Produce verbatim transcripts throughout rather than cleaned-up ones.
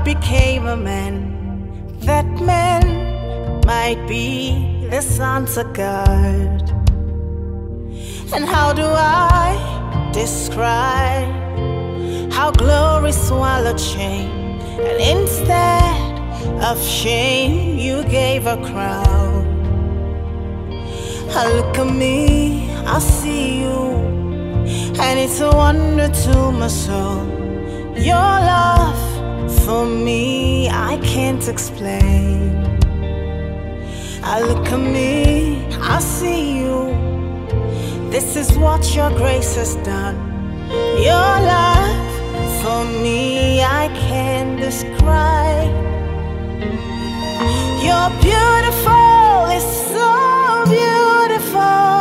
God became a man, that man might be the sons of God. And how do I describe how glory swallowed shame, and instead of shame you gave a crown? I look at me, I see you, and it's a wonder to my soul. Your love for me I can't explain. I look at me, I see you. This is what your grace has done. Your love for me I can't describe. You're beautiful, it's so beautiful.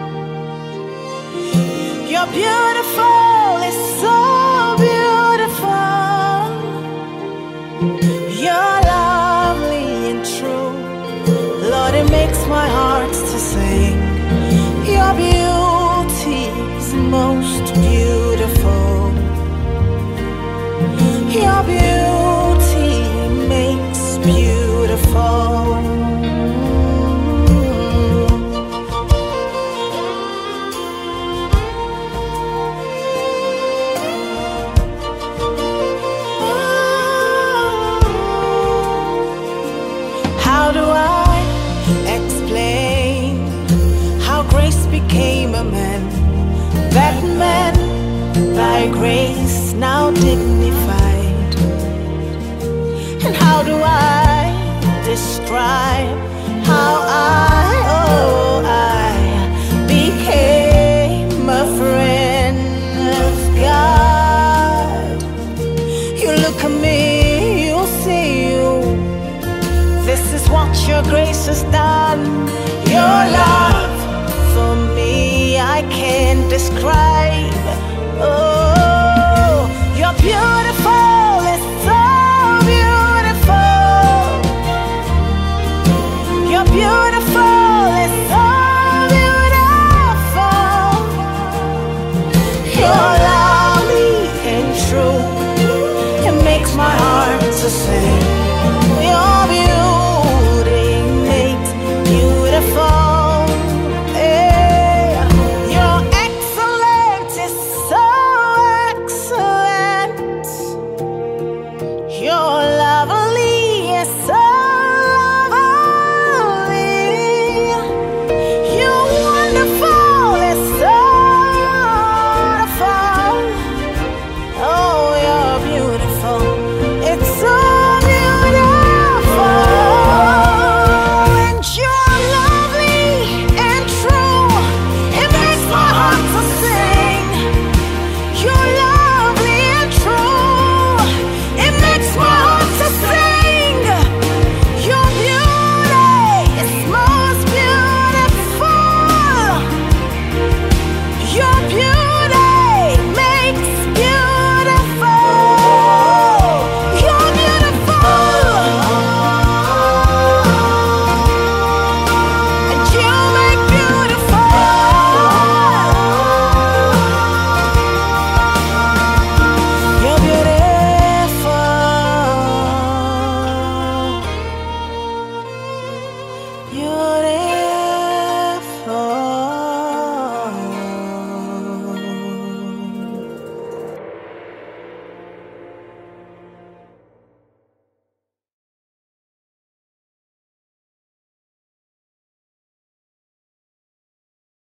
You're beautiful, it's so beautiful. You're lovely and true. Lord, it makes my heart to sing. Your beauty is most beautiful. Your beauty makes beautiful. How do I explain how grace became a man, that man by grace now dignified? And how do I describe how I, oh I became a friend of God? You look at me, you see you. This is what your grace has done. Your love for me I can't describe. Oh, you're beautiful, it's so beautiful. You're beautiful, it's so beautiful. You're lovely and true. It makes my heart to sing. Your beauty makes beautiful. Yeah. You're excellent, it's so excellent. You're lovely, it's so lovely. You're wonderful, it's so wonderful. Oh, you're beautiful, it's so you